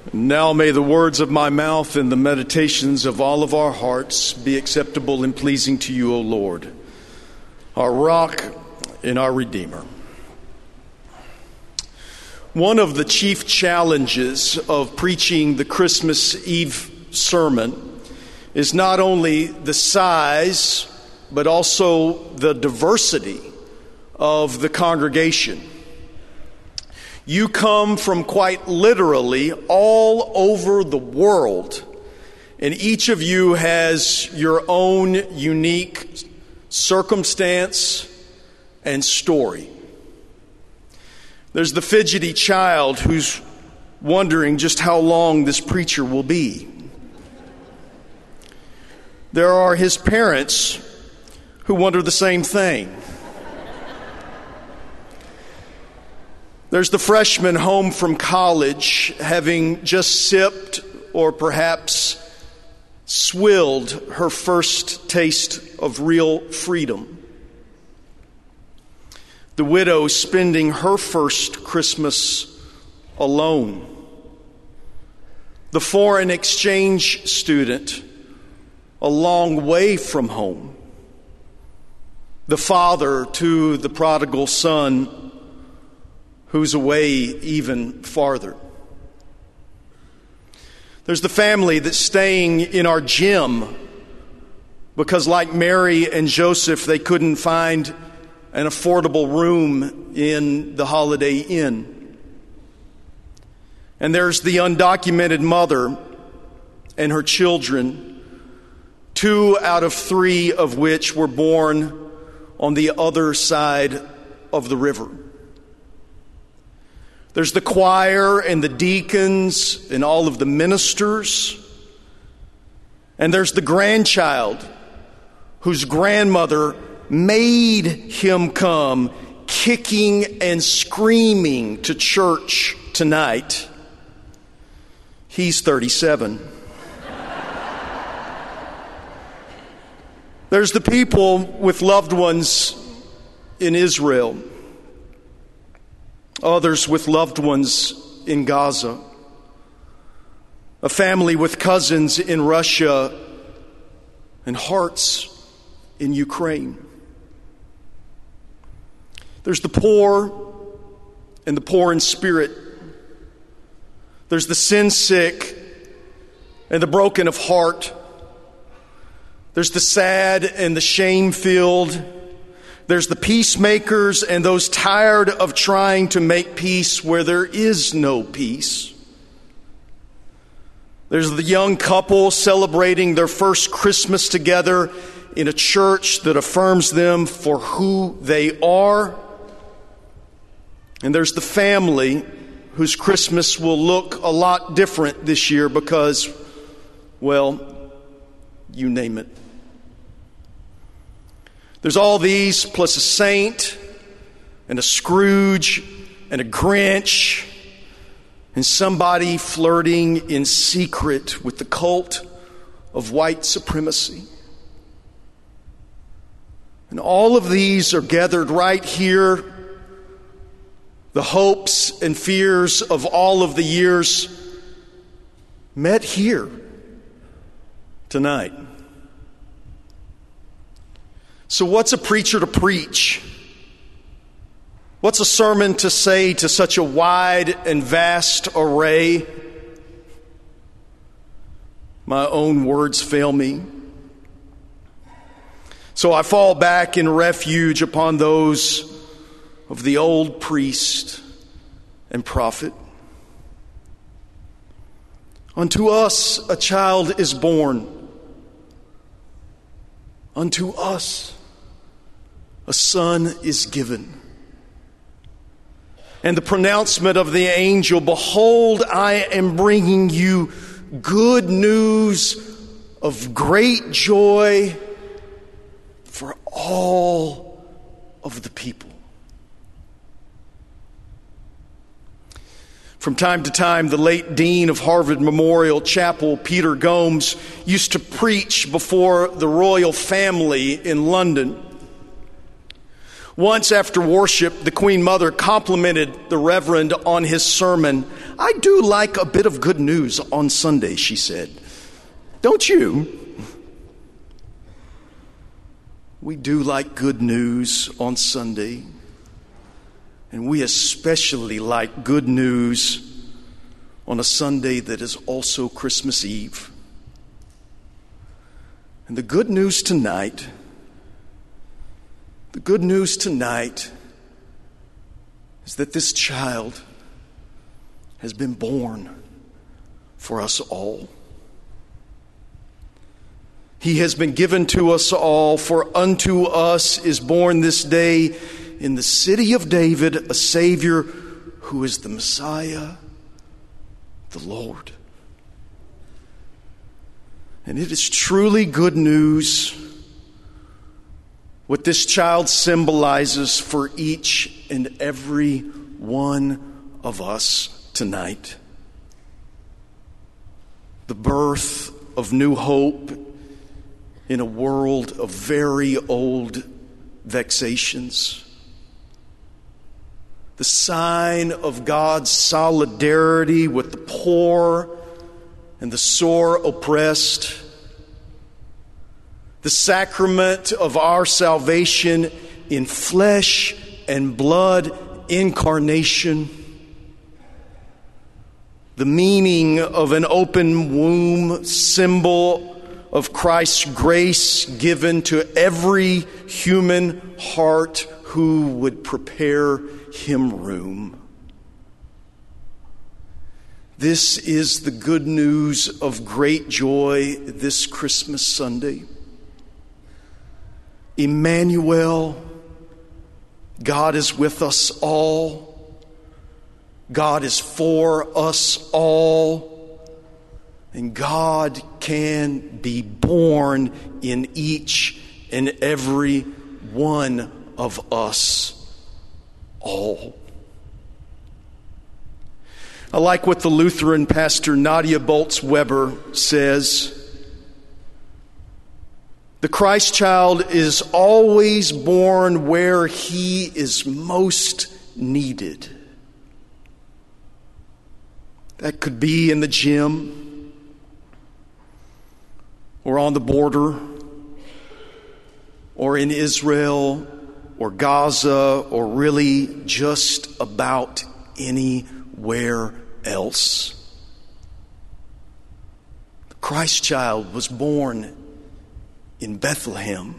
Now may the words of my mouth and the meditations of all of our hearts be acceptable and pleasing to you, O Lord, our rock and our Redeemer. One of the chief challenges of preaching the Christmas Eve sermon is not only the size, but also the diversity of the congregation. You come from quite literally all over the world, and each of you has your own unique circumstance and story. There's the fidgety child who's wondering just how long this preacher will be. There are his parents who wonder the same thing. There's the freshman home from college, having just sipped or perhaps swilled her first taste of real freedom. The widow spending her first Christmas alone. The foreign exchange student a long way from home. The father to the prodigal son who's away even farther. There's the family that's staying in our gym because, like Mary and Joseph, they couldn't find an affordable room in the Holiday Inn. And there's the undocumented mother and her children, 2 out of 3 of which were born on the other side of the river. There's the choir and the deacons and all of the ministers. And there's the grandchild whose grandmother made him come kicking and screaming to church tonight. He's 37. There's the people with loved ones in Israel. Others with loved ones in Gaza. A family with cousins in Russia and hearts in Ukraine. There's the poor and the poor in spirit. There's the sin sick and the broken of heart. There's the sad and the shame filled. There's the peacemakers and those tired of trying to make peace where there is no peace. There's the young couple celebrating their first Christmas together in a church that affirms them for who they are. And there's the family whose Christmas will look a lot different this year because, well, you name it. There's all these plus a saint and a Scrooge and a Grinch and somebody flirting in secret with the cult of white supremacy. And all of these are gathered right here. The hopes and fears of all of the years met here tonight. So what's a preacher to preach? What's a sermon to say to such a wide and vast array? My own words fail me. So I fall back in refuge upon those of the old priest and prophet. Unto us a child is born. Unto us a son is given. And the pronouncement of the angel, behold, I am bringing you good news of great joy for all of the people. From time to time, the late dean of Harvard Memorial Chapel, Peter Gomes, used to preach before the royal family in London. Once after worship, the Queen Mother complimented the Reverend on his sermon. "I do like a bit of good news on Sunday," she said. "Don't you?" We do like good news on Sunday. And we especially like good news on a Sunday that is also Christmas Eve. And the good news tonight is that this child has been born for us all. He has been given to us all, for unto us is born this day in the city of David a Savior who is the Messiah, the Lord. And it is truly good news what this child symbolizes for each and every one of us tonight. The birth of new hope in a world of very old vexations. The sign of God's solidarity with the poor and the sore oppressed. The sacrament of our salvation in flesh and blood incarnation. The meaning of an open womb, symbol of Christ's grace given to every human heart who would prepare him room. This is the good news of great joy this Christmas Sunday. Emmanuel, God is with us all. God is for us all. And God can be born in each and every one of us all. I like what the Lutheran pastor Nadia Bolz-Weber says. The Christ child is always born where he is most needed. That could be in the gym, or on the border, or in Israel, or Gaza, or really just about anywhere else. The Christ child was born in Bethlehem,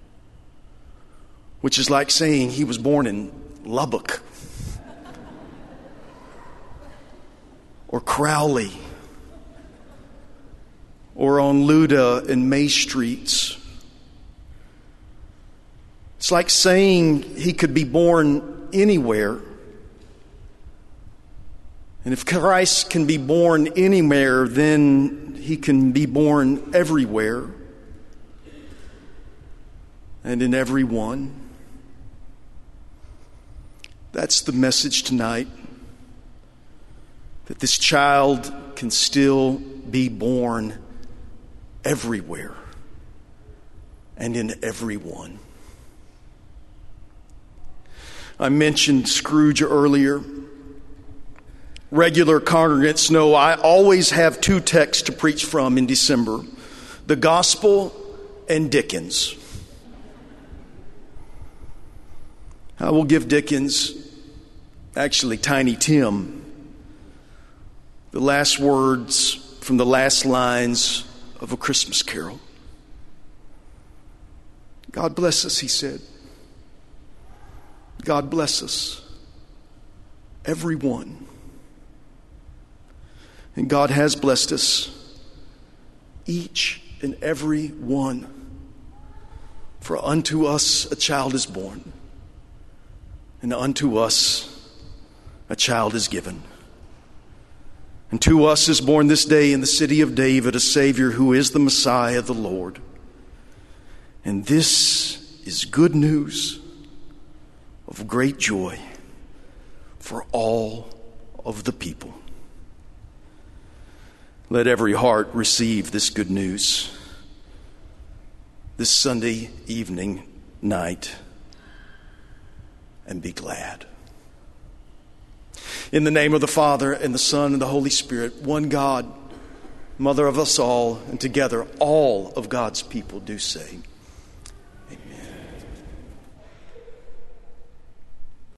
which is like saying he was born in Lubbock or Crowley or on Luda and May Streets. It's like saying he could be born anywhere. And if Christ can be born anywhere, then he can be born everywhere and in everyone. That's the message tonight, that this child can still be born everywhere and in everyone. I mentioned Scrooge earlier. Regular congregants know I always have two texts to preach from in December: the Gospel and Dickens. I will give Dickens, actually Tiny Tim, the last words from the last lines of A Christmas Carol. God bless us, he said. God bless us, everyone. And God has blessed us, each and every one. For unto us a child is born, and unto us a child is given. And to us is born this day in the city of David a Savior who is the Messiah, the Lord. And this is good news of great joy for all of the people. Let every heart receive this good news this Sunday evening, night. and be glad. In the name of the Father, and the Son, and the Holy Spirit, one God, Mother of us all, and together all of God's people do say,